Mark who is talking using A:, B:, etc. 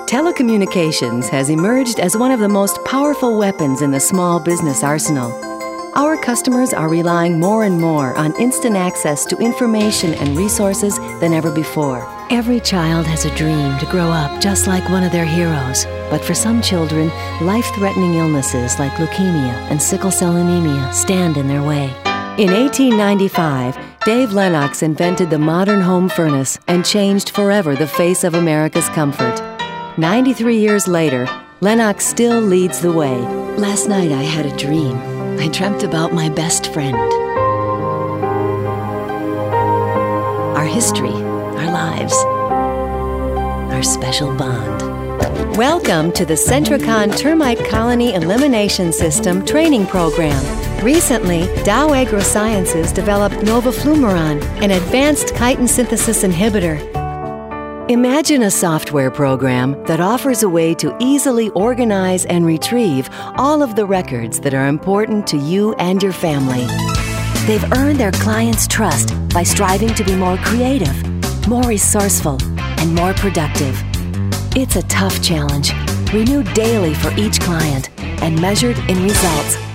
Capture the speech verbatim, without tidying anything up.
A: Telecommunications has emerged as one of the most powerful weapons in the small business arsenal. Our customers are relying more and more on instant access to information and resources than ever before. Every child has a dream to grow up just like one of their heroes. But for some children, life-threatening illnesses like leukemia and sickle cell anemia stand in their way. In eighteen ninety-five, Dave Lennox invented the modern home furnace and changed forever the face of America's comfort. ninety-three years later, Lennox still leads the way. Last night I had a dream. I dreamt about my best friend. Our history, our lives, our special bond. Welcome to the Sentricon Termite Colony Elimination System training program. Recently, Dow AgroSciences developed Novaflumaron, an advanced chitin synthesis inhibitor. Imagine a software program that offers a way to easily organize and retrieve all of the records that are important to you and your family. They've earned their clients' trust by striving to be more creative, more resourceful, and more productive. It's a tough challenge, renewed daily for each client and measured in results.